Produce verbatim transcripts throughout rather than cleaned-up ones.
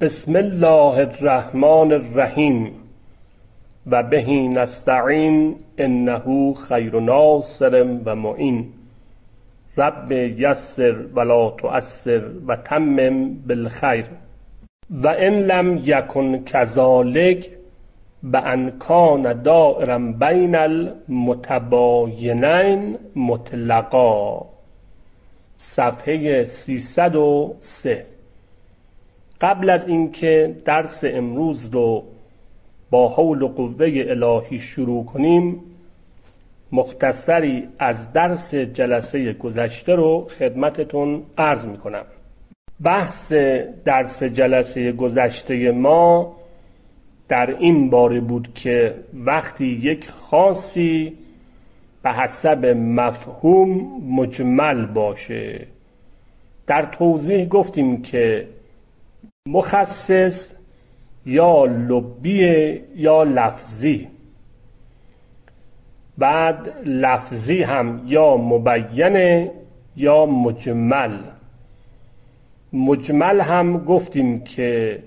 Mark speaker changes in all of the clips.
Speaker 1: بسم الله الرحمن الرحیم و به نستعین انه خیر ناصر و معین. رب یسر ولا تعسر و تمم بالخیر. و ان لم یکن کذالک بأن کان دائرا بین المتباینین مطلقا. صفحه سیصد و سه. قبل از اینکه درس امروز رو با حول و قوه الهی شروع کنیم، مختصری از درس جلسه گذشته رو خدمتتون عرض می کنم. بحث درس جلسه گذشته ما در این باره بود که وقتی یک خاصی به حسب مفهوم مجمل باشه، در توضیح گفتیم که مخصص یا لبی یا لفظی، بعد لفظی هم یا مبینه یا مجمل. مجمل هم گفتیم که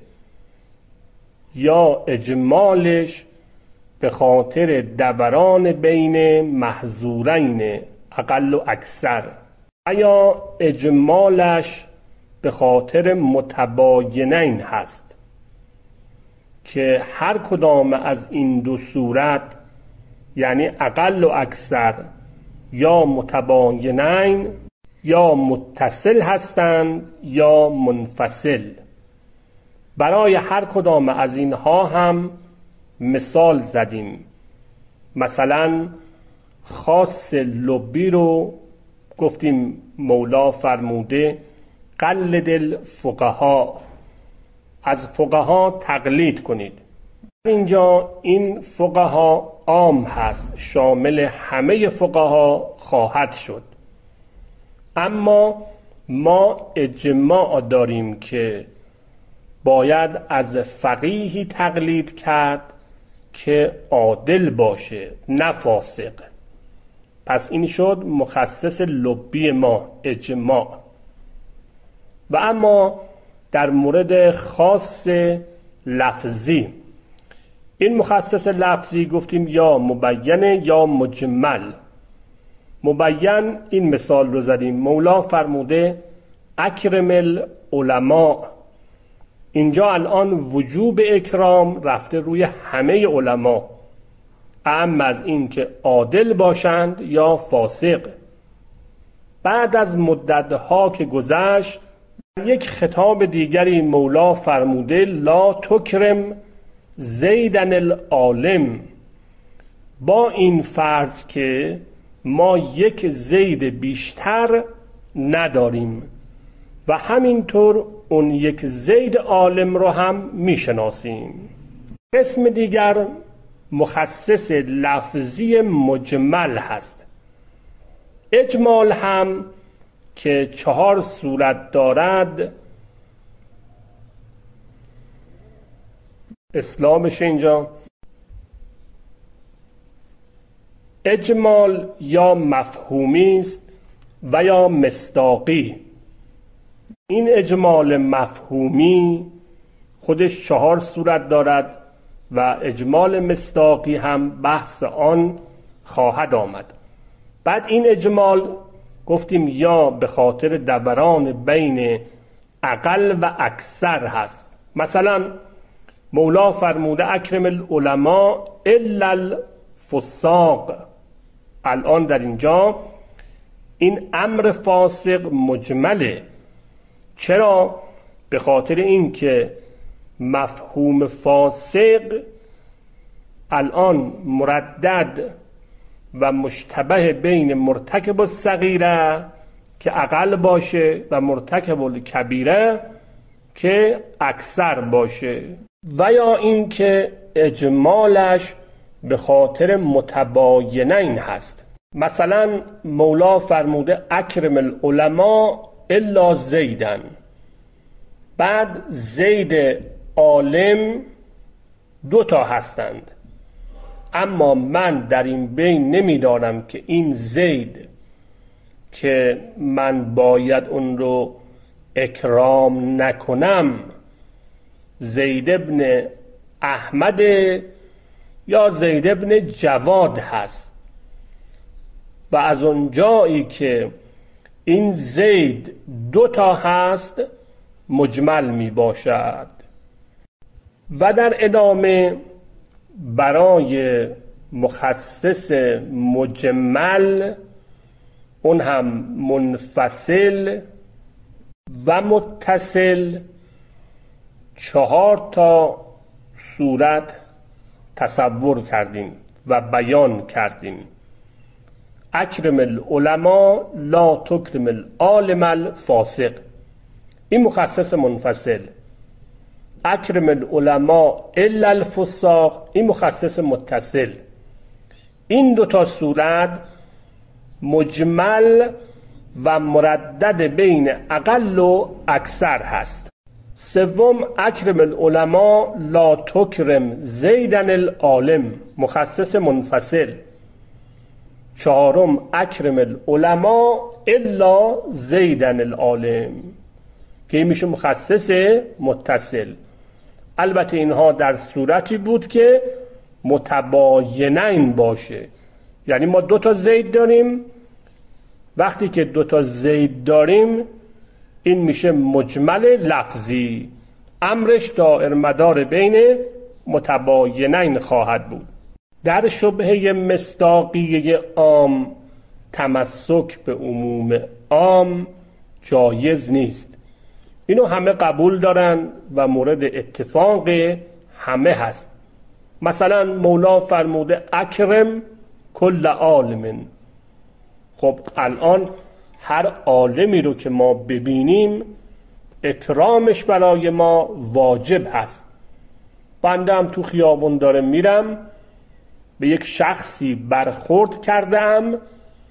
Speaker 1: یا اجمالش به خاطر دوران بین محظورین اقل و اکثر، یا اجمالش به خاطر متباینین هست که هر کدام از این دو صورت، یعنی اقل و اکثر یا متباینین، یا متصل هستند یا منفصل. برای هر کدام از اینها هم مثال زدیم. مثلا خاص لبی رو گفتیم مولا فرموده قلد الفقها، از فقها تقلید کنید. اینجا این فقها عام هست، شامل همه فقها خواهد شد. اما ما اجماع داریم که باید از فقیهی تقلید کرد که عادل باشه، نه فاسق. پس این شد مخصص لبی ما، اجماع. و اما در مورد خاص لفظی، این مخصص لفظی گفتیم یا مبینه یا مجمل. مبین این مثال رو زدیم، مولا فرموده اکرم العلماء. اینجا الان وجوب اکرام رفته روی همه علما، اعم از این که عادل باشند یا فاسق. بعد از مدتها که گذشت، یک خطاب دیگری مولا فرموده لا تکرم زیدن العالم، با این فرض که ما یک زید بیشتر نداریم و همینطور اون یک زید عالم رو هم میشناسیم. قسم دیگر مخصص لفظی مجمل هست. اجمال هم که چهار صورت دارد، اسلامش اینجا اجمال یا مفهومی است و یا مصداقی. این اجمال مفهومی خودش چهار صورت دارد و اجمال مصداقی هم بحث آن خواهد آمد. بعد این اجمال گفتیم یا به خاطر دوران بین اقل و اکثر هست. مثلا مولا فرموده اکرم العلماء الا الفساق. الان در اینجا این امر فاسق مجمله. چرا؟ به خاطر این که مفهوم فاسق الان مردد و مشتبه بین مرتکب الصغیره که اقل باشه و مرتکب الکبیره که اکثر باشه، و یا این که اجمالش به خاطر متباینین هست. مثلا مولا فرموده اکرم العلماء الا زیدن، بعد زید عالم دو تا هستند، اما من در این بین نمیدانم که این زید که من باید اون رو اکرام نکنم زید ابن احمد یا زید ابن جواد هست و از اونجایی که این زید دو تا هست مجمل می باشد. و در ادامه برای مخصص مجمل اون هم منفصل و متصل چهار تا صورت تصور کردیم و بیان کردیم. اکرم العلماء لا تکرم العالم الفاسق، این مخصص منفصل. اکرم العلماء الا الفساق، این مخصص متصل. این دوتا صورت مجمل و مردد بین اقل و اکثر هست. سوم اکرم العلماء لا تکرم زیدن العالم، مخصص منفصل. چهارم اکرم العلماء الا زیدن العالم که این میشه مخصص متصل. البته اینها در صورتی بود که متباینین باشه، یعنی ما دو تا زید داریم، وقتی که دو تا زید داریم این میشه مجمل لفظی، امرش دائر مدار بین متباینین خواهد بود. در شبهه مصداقیه عام تمسک به عموم عام جایز نیست. اینو همه قبول دارن و مورد اتفاق همه هست. مثلا مولا فرموده اکرم کل عالم. خب الان هر عالمی رو که ما ببینیم اکرامش برای ما واجب هست. بنده هم تو خیابون داره میرم، به یک شخصی برخورد کردم،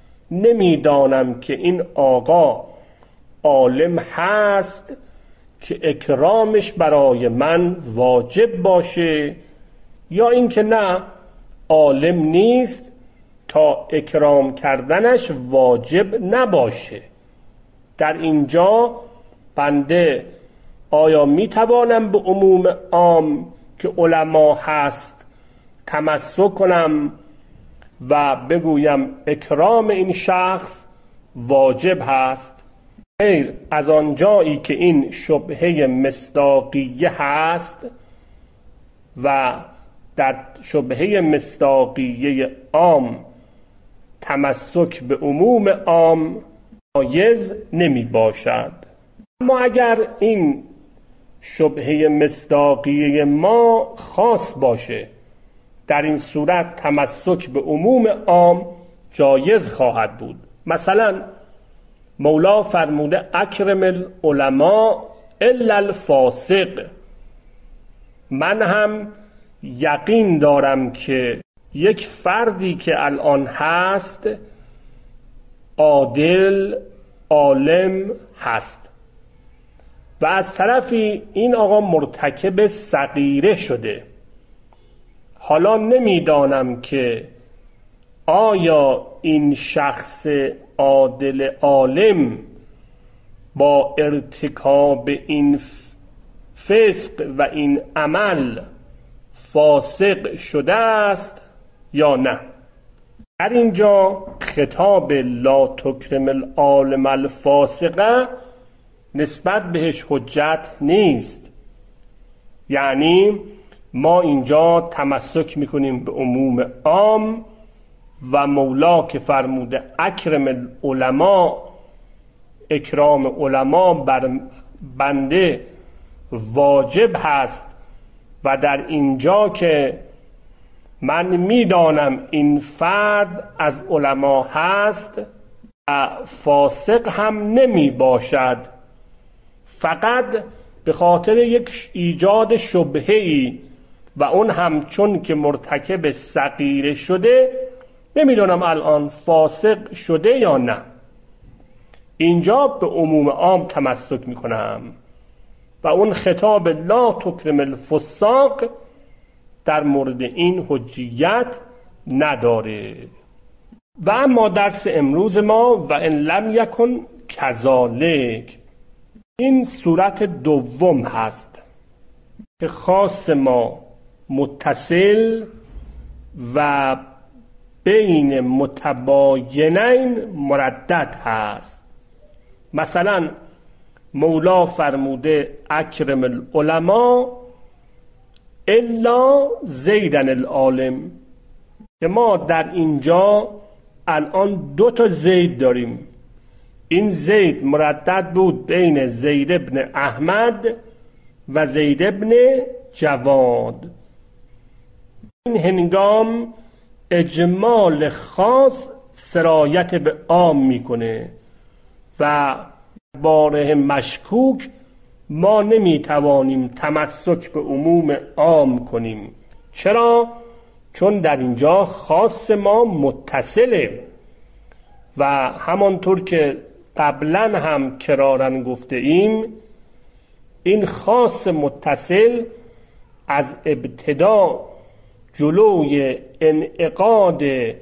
Speaker 1: نمیدانم که این آقا عالم هست که اکرامش برای من واجب باشه یا اینکه نه عالم نیست تا اکرام کردنش واجب نباشه. در اینجا بنده آیا میتوانم به عموم عام که علما هست تمسک کنم و بگویم اکرام این شخص واجب هست؟ غیر از آنجایی که این شبهه مصداقیه هست و در شبهه مصداقیه عام تمسک به عموم عام جایز نمی باشد. اما اگر این شبهه مصداقیه ما خاص باشه، در این صورت تمسک به عموم عام جایز خواهد بود. مثلا مولا فرموده اکرم العلماء الا الفاسق. من هم یقین دارم که یک فردی که الان هست عادل عالم هست و از طرفی این آقا مرتکب صغیره شده. حالا نمیدانم که آیا این شخص عادل عالم با ارتکاب این فسق و این عمل فاسق شده است یا نه. در اینجا خطاب لا تکرم العالم الفاسقه نسبت بهش حجت نیست، یعنی ما اینجا تمسک میکنیم به عموم عام و مولا که فرموده اکرم العلماء، اکرام علما بر بنده واجب هست و در اینجا که من میدانم این فرد از علما هست و فاسق هم نمی باشد، فقط به خاطر یک ایجاد شبهه‌ای و اون هم چون که مرتکب صغیره شده نمیدونم الان فاسق شده یا نه. اینجا به عموم عام تمسک میکنم و اون خطاب لا تکرم الفساق در مورد این حجیت نداره. و اما درس امروز ما و ان لم یکن کذالک، این صورت دوم هست. که خاص ما متصل و بین متباینین مردد هست. مثلا مولا فرموده اکرم العلماء الا زیدن العالم، که ما در اینجا الان دو تا زید داریم. این زید مردد بود بین زید ابن احمد و زید ابن جواد. این هنگام اجمال خاص سرایت به عام میکنه و باره مشکوک ما نمیتوانیم تمسک به عموم عام کنیم. چرا؟ چون در اینجا خاص ما متصله و همانطور که قبلا هم کرارن گفته ایم، این خاص متصل از ابتدا جلوی انعقاد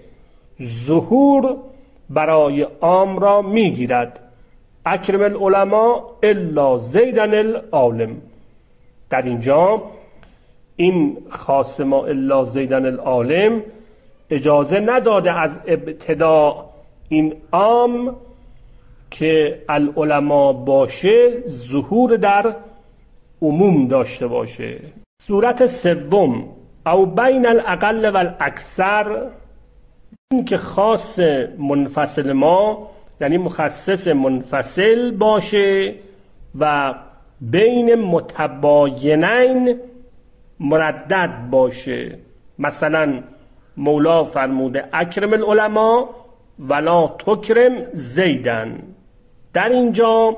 Speaker 1: ظهور برای عام را میگیرد. اکرم العلماء الا زیدن العالم. در اینجا این خاص ما الا زیدن العالم اجازه نداده از ابتدا این عام که العلماء باشه ظهور در عموم داشته باشه. صورت سوم او بین الاقل و الاکثر، این که خاص منفصل ما یعنی مخصص منفصل باشه و بین متباینین مردد باشه. مثلا مولا فرموده اکرم العلماء ولا تکرم زیدن. در اینجا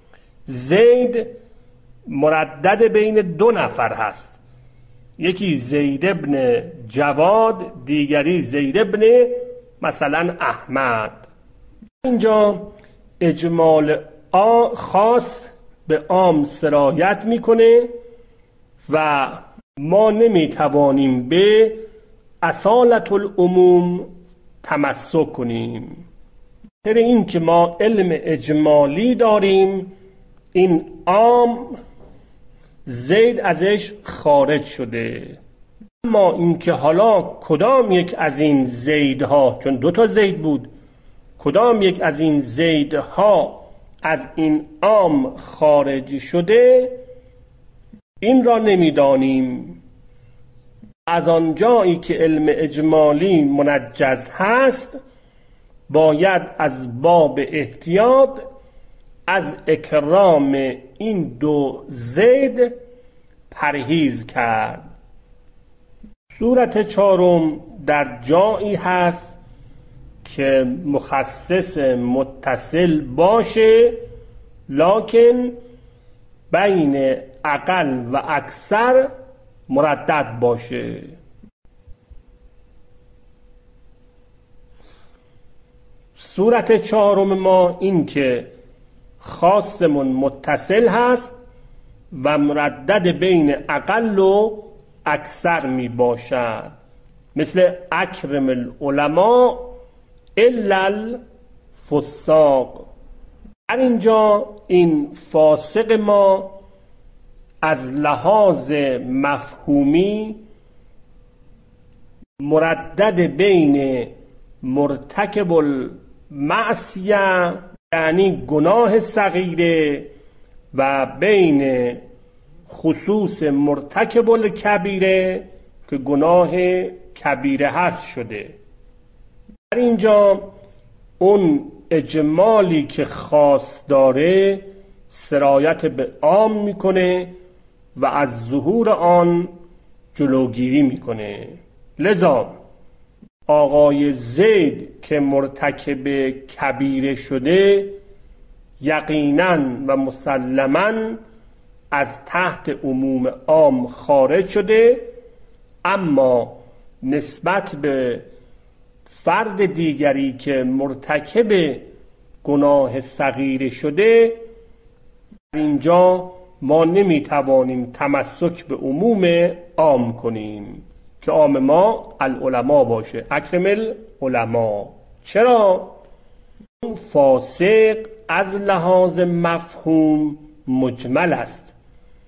Speaker 1: زید مردد بین دو نفر هست، یکی زید ابن جواد، دیگری زید ابن مثلا احمد. اینجا اجمال خاص به عام سرایت میکنه و ما نمیتوانیم به اصالت العموم تمسک کنیم. در این که ما علم اجمالی داریم، این عام زید ازش خارج شده، اما اینکه حالا کدام یک از این زیدها، چون دو تا زید بود، کدام یک از این زیدها از این عام خارج شده این را نمیدانیم. از آنجایی که علم اجمالی منجز هست باید از باب احتیاط از اکرام این دو زید پرهیز کرد. صورت چهارم در جایی هست که مخصص متصل باشه لکن بین اقل و اکثر مردد باشه. صورت چهارم ما این که خاصمون متصل هست و مردد بین اقل و اکثر می باشد، مثل اکرم العلماء الا الفساق. در اینجا این فاسق ما از لحاظ مفهومی مردد بین مرتکب المعصیه یعنی گناه صغیره و بین خصوص مرتکب الکبیره که گناه کبیره هست شده. در اینجا اون اجمالی که خاص داره سرایت به عام میکنه و از ظهور آن جلوگیری میکنه. لذا آقای زید که مرتکب کبیره شده یقیناً و مسلماً از تحت عموم عام خارج شده، اما نسبت به فرد دیگری که مرتکب گناه صغیره شده اینجا ما نمیتوانیم تمسک به عموم عام کنیم که عام ما العلماء باشه، اکرم العلماء. چرا؟ اون فاسق از لحاظ مفهوم مجمل است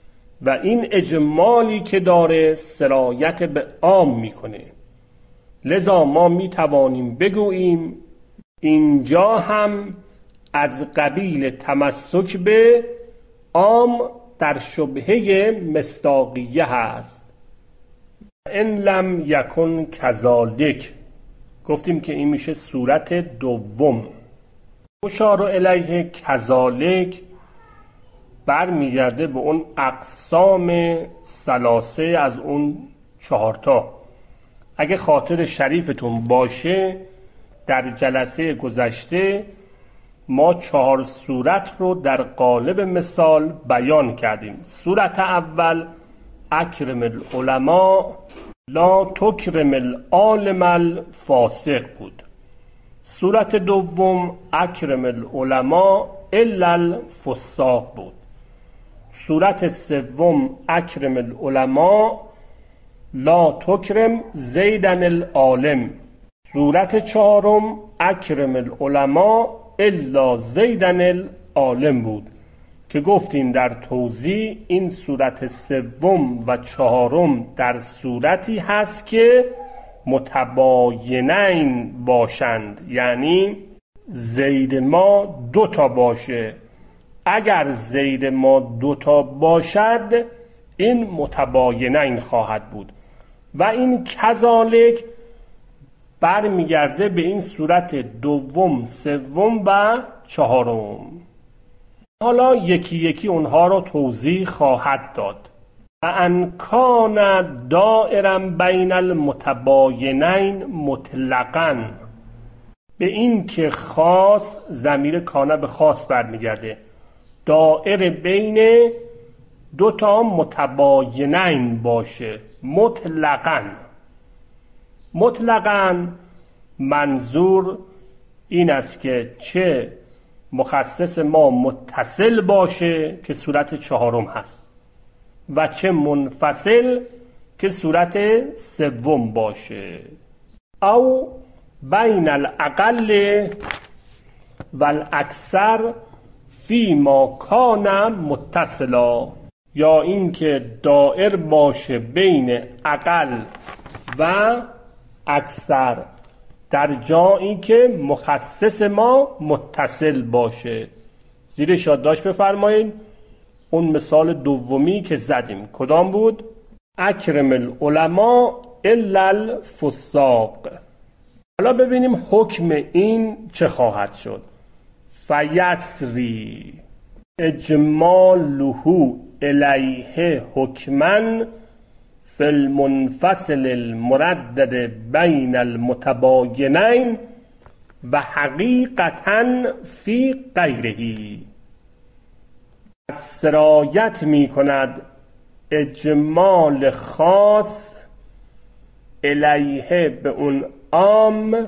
Speaker 1: و این اجمالی که داره سرایت به عام میکنه. لذا ما میتوانیم بگوییم اینجا هم از قبیل تمسک به عام در شبهه مصداقیه هست. ان لم یکن کذالک، گفتیم که این میشه صورت دوم. مشار الیه کذالک برمیگرده به اون اقسام ثلاثه از اون چهارتا. اگه خاطر شریفتون باشه در جلسه گذشته ما چهار صورت رو در قالب مثال بیان کردیم. صورت اول اکرم العلماء لا تکرم العالم الفاسق بود. صورت دوم اکرم العلماء الا الفساق بود. صورت سوم اکرم العلماء لا تکرم زیدن العالم. صورت چهارم اکرم العلماء الا زیدن العالم بود که گفتیم در توضیح این صورت سوم و چهارم در صورتی هست که متباینین باشند، یعنی زید ما دو تا باشه. اگر زید ما دو تا باشد این متباینین خواهد بود و این کذالک برمیگرده به این صورت دوم، سوم و چهارم. حالا یکی یکی اونها رو توضیح خواهد داد. و ان کان دائرا بین المتباینین مطلقاً، به این که خاص ضمیر کان به خاص برمیگرده، دائره بین دو تا متباینین باشه مطلقاً. مطلقاً منظور این است که چه مخصص ما متصل باشه که صورت چهارم هست و چه منفصل که صورت سوم باشه. او بین الاقل و الاکثر فی ما کان متصلا، یا این که دائر باشه بین اقل و اکثر در جایی که مخصص ما متصل باشه. زیرش یادداشت بفرمایید اون مثال دومی که زدیم کدام بود؟ اکرم العلماء الا الفساق. حالا ببینیم حکم این چه خواهد شد. فیسری اجماله الیه حکمن فی المنفصل المردد بین المتباینین و حقیقتا فی غیره. سرایت می کند اجمال خاص الیه به اون عام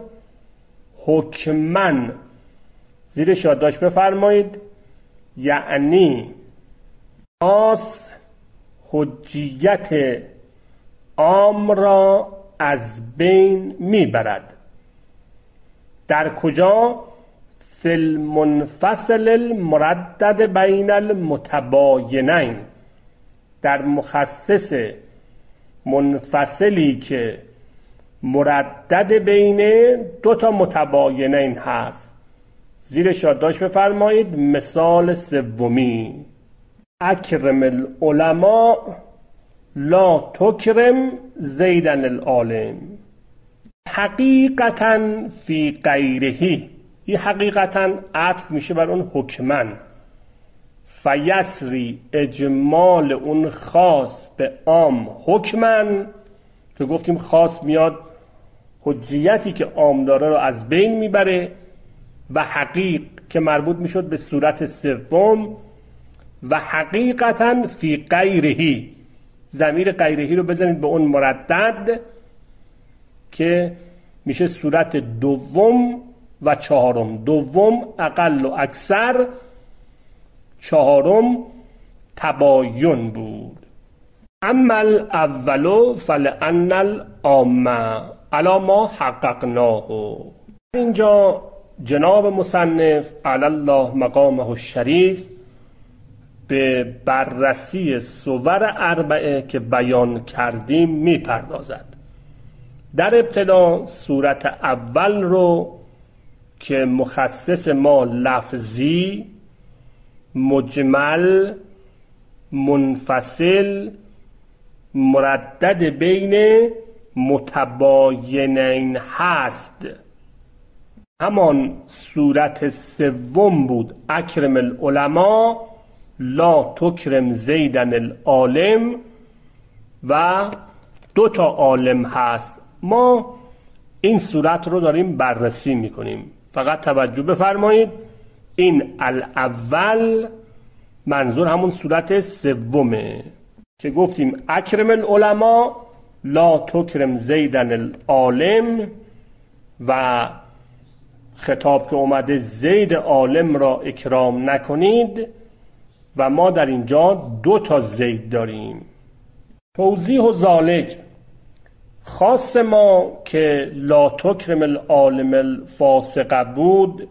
Speaker 1: حکمن. زیرش یادداشت بفرمایید یعنی خاص حجیت عام را از بین میبرد. در کجا؟ فی المنفصل المردد بین المتباینین، در مخصص منفصلی که مردد بین دو تا متباینین هست. زیرش یادداشت بفرمایید مثال سومی اکرم العلماء لا تکرم زیدن العالم حقیقتا فی غیره. این حقیقتا عطف میشه بر اون حکمن. فیسری اجمال اون خاص به عام حکمن، که گفتیم خاص میاد حجیتی که عام داره رو از بین میبره، و حقیق که مربوط میشد به صورت سوم، و حقیقتا فی غیره، ضمیر غیره رو بزنید به اون مردد که میشه صورت دوم و چهارم. دوم اقل و اکثر، چهارم تباین بود. اما الاول فلان العامه علی ما حققناه. اینجا جناب مصنف علی الله مقامه الشریف به بررسی صور اربعه که بیان کردیم میپردازد. در ابتدا صورت اول رو که مخصص ما لفظی، مجمل، منفصل، مردد بین متباینین هست، همان صورت سوم بود اکرم العلماء لا تکرم زیدن العالم و دو تا عالم هست. ما این صورت رو داریم بررسی میکنیم. فقط توجه بفرمایید این الاول منظور همون صورت سومه که گفتیم اکرم العلماء لا تکرم زیدن العالم و خطاب که اومده زید عالم را اکرام نکنید و ما در اینجا دو تا زید داریم. توضیح و ذالک خاص ما که لا تکرم العالم الفاسق بود،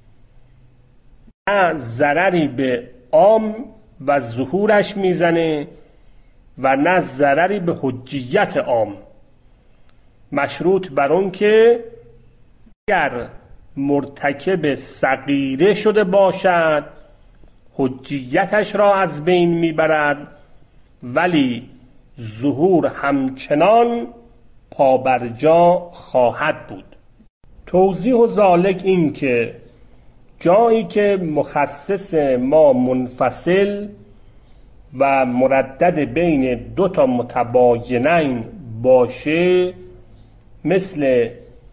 Speaker 1: نه ضرری به عام و ظهورش میزنه و نه ضرری به حجیت عام، مشروط بر اون که اگر مرتکب صغیره شده باشد حجیتش را از بین میبرد، ولی ظهور همچنان پابرجا خواهد بود. توضیح و ذالک این که جایی که مخصص ما منفصل و مردد بین دو تا متباینین باشه، مثل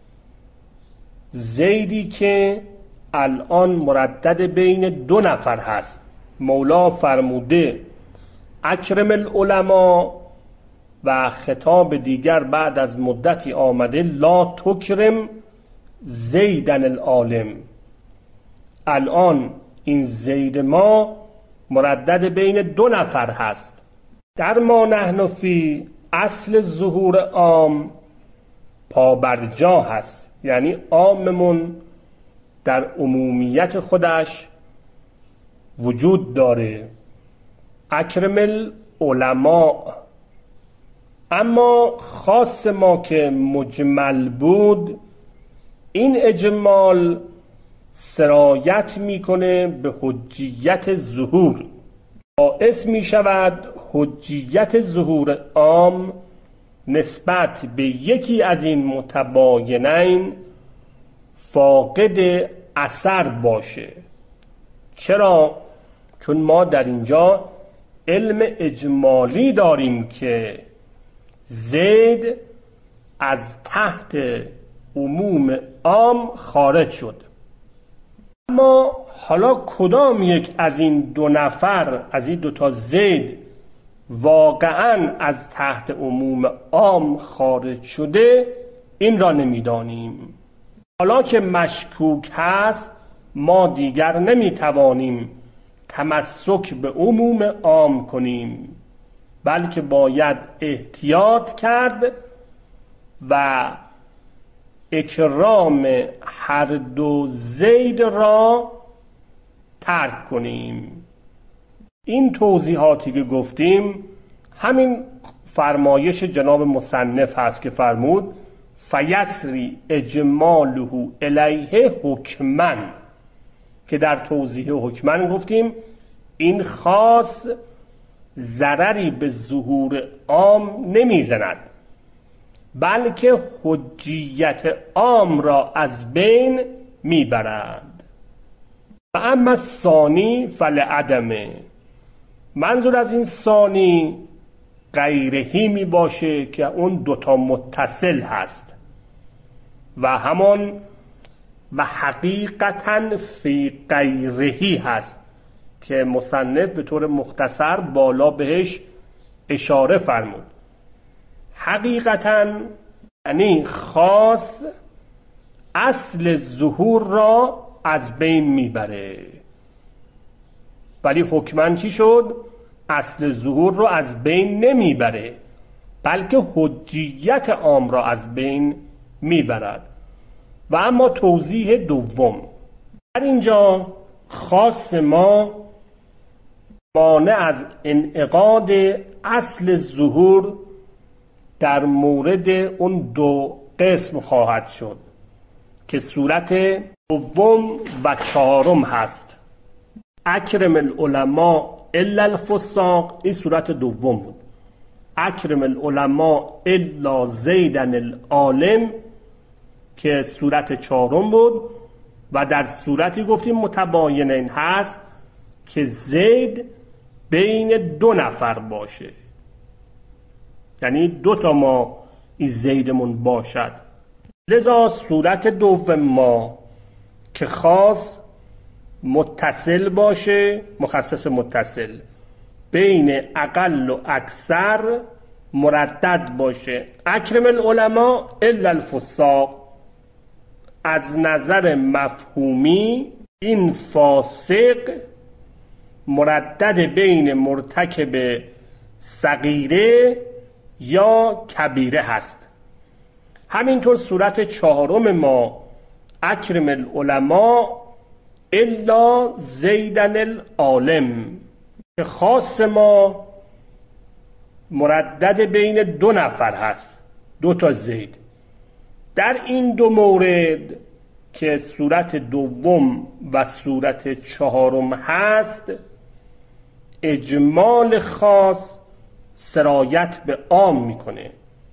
Speaker 1: زیدی که الان مردد بین دو نفر هست، مولا فرموده اکرم العلماء و خطاب دیگر بعد از مدتی آمده لا تکرم زیدن العالم. الان این زید ما مردد بین دو نفر هست. در ما نحن فی اصل ظهور عام پابرجا هست، یعنی عاممون در عمومیت خودش وجود داره، اکرم العلماء. اما خاص ما که مجمل بود، این اجمال سرایت میکنه به حجیت ظهور، باعث میشود حجیت ظهور عام نسبت به یکی از این متباینین فاقد اثر باشه. چرا؟ چون ما در اینجا علم اجمالی داریم که زید از تحت عموم عام خارج شد. اما حالا کدام یک از این دو نفر، از این دو تا زید واقعا از تحت عموم عام خارج شده، این را نمیدانیم. حالا که مشکوک هست، ما دیگر نمیتوانیم تمسک به عموم عام کنیم، بلکه باید احتیاط کرد و اکرام هر دو زید را ترک کنیم. این توضیحاتی که گفتیم همین فرمایش جناب مصنف هست که فرمود فیسری اجماله الیه حکمن، که در توضیح حکمن گفتیم این خاص ضرری به ظهور عام نمیزند، بلکه حجیت عام را از بین میبرد. و اما ثانی فلعدمه، منظور از این ثانی غیرهی می باشه که اون دوتا متصل هست و همان و حقیقتاً فی غیرهی هست که مصنف به طور مختصر بالا بهش اشاره فرمود. حقیقتاً یعنی خاص اصل ظهور را از بین میبره، ولی حکماً چی شد؟ اصل ظهور را از بین نمیبره، بلکه حجیت عام را از بین میبرد. و اما توضیح دوم، در اینجا خاص ما مانع از انعقاد اصل ظهور در مورد اون دو قسم خواهد شد که صورت دوم و چهارم هست. اکرم العلماء الا الفساق، این صورت دوم بود. اکرم العلماء الا زیدن العالم که صورت چهارم بود و در صورتی گفتیم متباینین هست که زید بین دو نفر باشه، یعنی دو تا ما این زیدمون باشد. لذا صورت دوم ما که خاص متصل باشه، مخصص متصل بین اقل و اکثر مردد باشه. اکرم العلماء الا الفساق، از نظر مفهومی این فاسق مردد بین مرتکب صغیره یا کبیره هست. همینطور صورت چهارم ما اکرم العلماء الا زیدن العالم که خاص ما مردد بین دو نفر هست، دو تا زید. در این دو مورد که صورت دوم و صورت چهارم هست، اجمال خاص سرایت به عام میکنه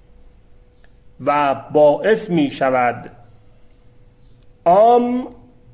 Speaker 1: و باعث میشود عام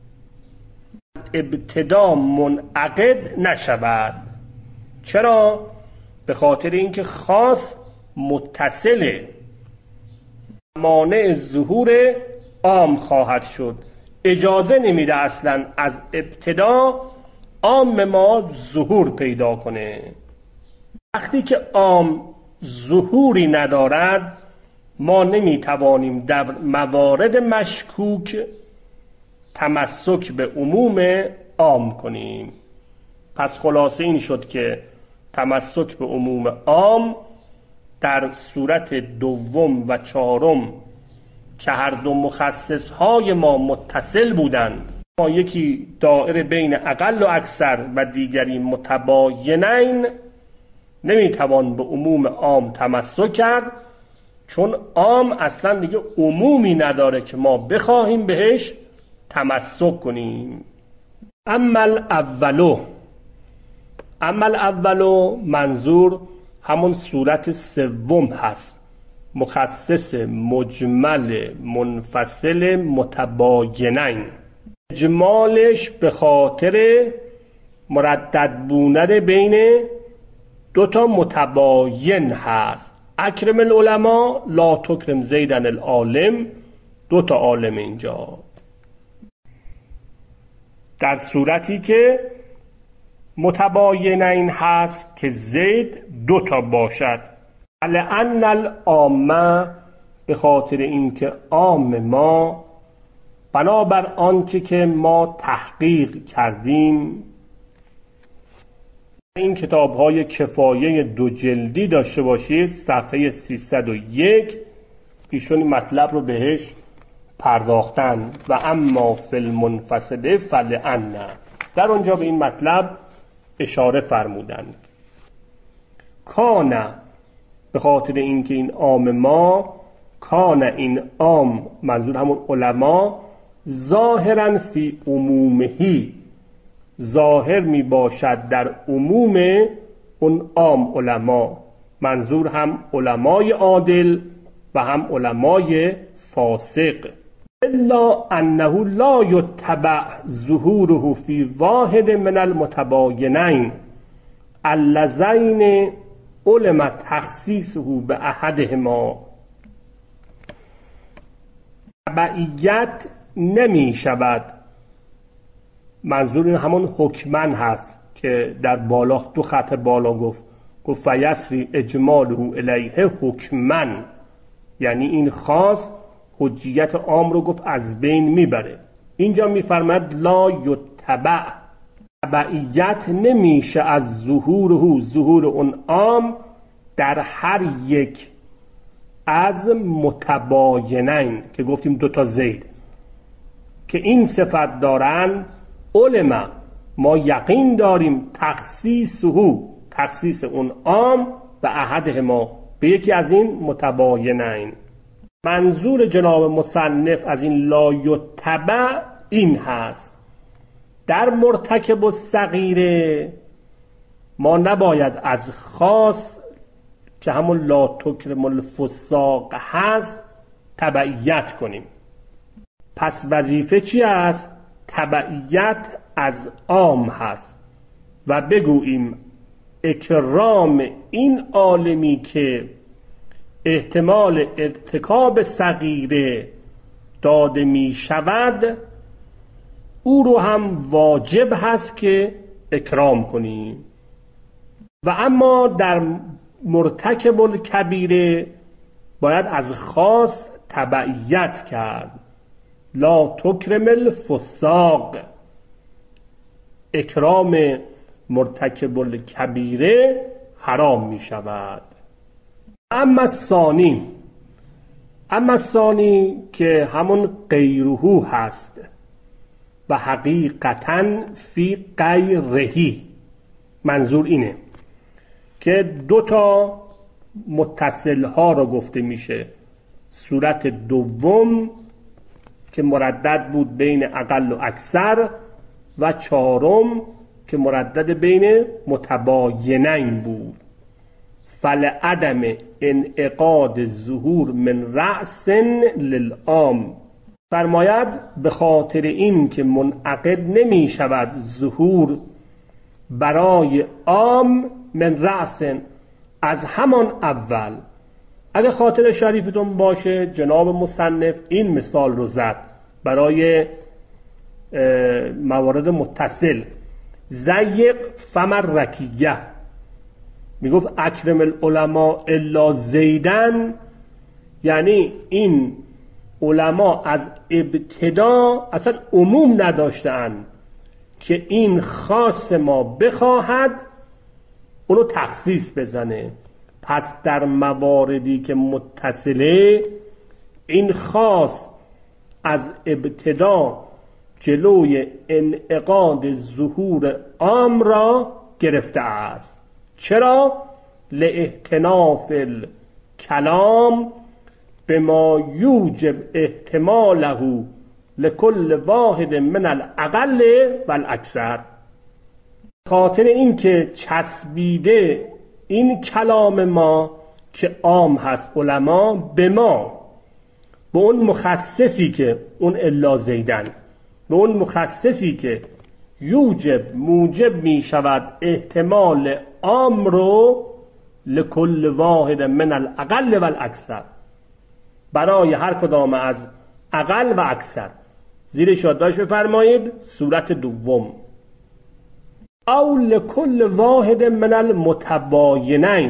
Speaker 1: ابتدا منعقد نشود. چرا؟ به خاطر اینکه خاص متصله، مانع ظهور عام خواهد شد. اجازه نمیده اصلا از ابتدا عام ما ظهور پیدا کنه. وقتی که عام ظهوری ندارد، ما نمیتوانیم در موارد مشکوک تمسک به عموم عام کنیم. پس خلاصه این شد که تمسک به عموم عام در صورت دوم و چهارم که هر دو مخصص های ما متصل بودند، ما یکی دائره بین اقل و اکثر و دیگری متباینین، نمیتوان به عموم عام تمسک کرد، چون عام اصلا دیگه عمومی نداره که ما بخواهیم بهش تمسک کنیم. اما الاولو، اما الاولو منظور همون صورت سوم هست، مخصص مجمل منفصل متباینین. اجمالش به خاطر مردد بودن بین دو تا متباین هست. اکرم العلماء لا تکرم زیدن العالم، دو تا عالم اینجا، در صورتی که متباینین هست که زید دو تا باشد. لأن العامه، به خاطر اینکه عام ما بنابر آنچه که ما تحقیق کردیم، این کتاب های کفایه دو جلدی داشته باشید، صفحه سیصد و یک، ایشون مطلب رو بهش پرداختن. و اما فی المنفصله فلأن، در اونجا به این مطلب اشاره فرمودند. کان، به خاطر اینکه این عام ما، کان این عام منظور همون علما، ظاهرا فی عمومهی، ظاهر می باشد در عموم اون عام علما، منظور هم علمای عادل و هم علمای فاسق. الا انه لا یتبع ظهوره فی واحد من المتباینین اللذین علم تخصیصه به احدهما. تبعیت نمی شود، منظور همون حکمن هست که در بالا دو خط بالا گفت گفت فیسری اجماله الیه حکمن، یعنی این خاص حجیت عام رو گفت از بین میبره. اینجا میفرماد لا یتبع، تبعیت نمیشه از ظهوره، ظهور اون عام در هر یک از متباینین که گفتیم دو تا زید که این صفت دارن، علم ما یقین داریم تخصیصه، تخصیص اون عام و احد ما به یکی از این متباینین. منظور جناب مصنف از این لا یتبع این هست در مرتکب الصغیره ما نباید از خاص که همون لا تکرم الفساق هست تبعیت کنیم. پس وظیفه چی است؟ تبعیت از عام هست و بگوییم اکرام این عالمی که احتمال ارتکاب صغیره داده می شود او رو هم واجب هست که اکرام کنیم. و اما در مرتکب الکبیره باید از خاص تبعیت کرد. لا تکرم الفساق، اکرام مرتکب الکبیره حرام می شود. اما الثانی، اما الثانی که همون غیرهو هست و حقیقتاً فی غیرهی، منظور اینه که دو تا متصل ها رو گفته میشه. صورت دوم که مردد بود بین اقل و اکثر و چهارم که مردد بین متباینین بود. فلعدم انعقاد ظهور من رأس للعام، فرماید به خاطر این که منعقد نمی شود ظهور برای عام من رأس، از همان اول. اگه خاطر شریفتون باشه جناب مصنف این مثال رو زد برای موارد متصل. زیق فمر رکیه، میگفت اکرم العلماء الا زیدن، یعنی این علما از ابتدا اصلا عموم نداشتن که این خاص ما بخواهد اونو تخصیص بزنه. پس در مواردی که متصله این خاص از ابتدا جلوی انعقاد ظهور عام را گرفته است. چرا؟ لاحتناف الکلام بما یوجب احتماله لکل واحد من الاقل و الاکثر. خاطر این که چسبیده این کلام ما که عام هست علما به ما، به اون مخصصی که اون الا زیدن، به اون مخصصی که یوجب موجب می شود احتمال عام رو لکل واحد من الاقل و الاکثر، برای هر کدام از اقل و اکثر. زیرش یادداشت بفرمایید صورت دوم. او لکل واحد من المتباینین،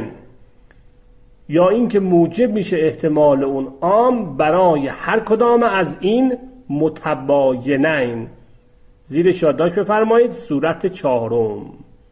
Speaker 1: یا این که موجب میشه احتمال اون عام برای هر کدام از این متباینین. زیرش یادداشت بفرمایید صورت چهارم.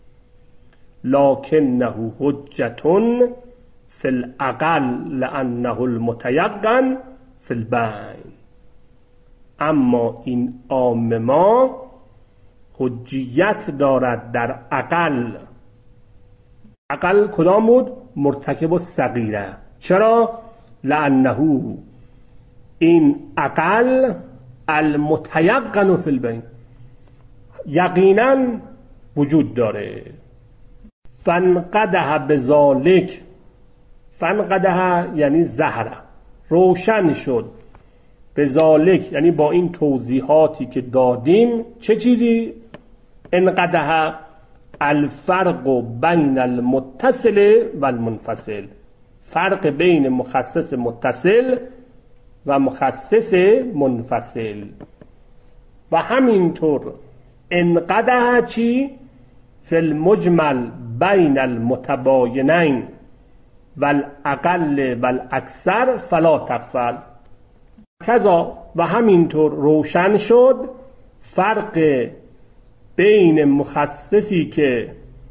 Speaker 1: لکنه حجتون فی الاقل لانه المتیقن فی البین، اما این عام ما حجیت دارد در اقل. اقل کدام بود؟ مرتکب الصغیره. چرا؟ لانه این اقل المتیقن فی البین، یقینا وجود داره. فانقدح بذالک، فانقدح یعنی ظهر، روشن شد. بذالک یعنی با این توضیحاتی که دادیم. چه چیزی؟ انقدح الفرق بین المتصل و المنفصل، فرق بین مخصص متصل و مخصص منفصل. و همینطور انقدح چی؟ فی المجمل بین المتباینین و الاقل و الاکثر فلا تغفل. کذا و همینطور روشن شد فرق بین مخصصی که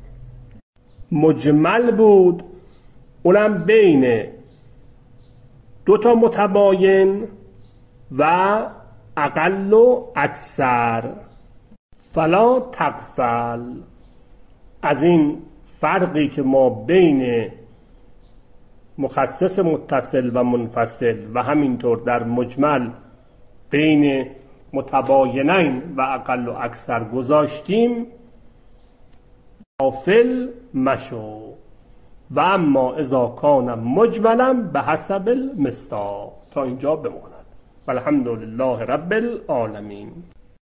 Speaker 1: مجمل بود، اونم بین دو تا متباین و اقل و اکثر. فلا تغفل، از این فرقی که ما بین مخصص متصل و منفصل و همینطور در مجمل بین متباینین و اقل و اکثر گذاشتیم غافل مشو. و اما اذا کان مجملا به حسب المصداق. تا اینجا بماند. والحمدلله رب العالمین.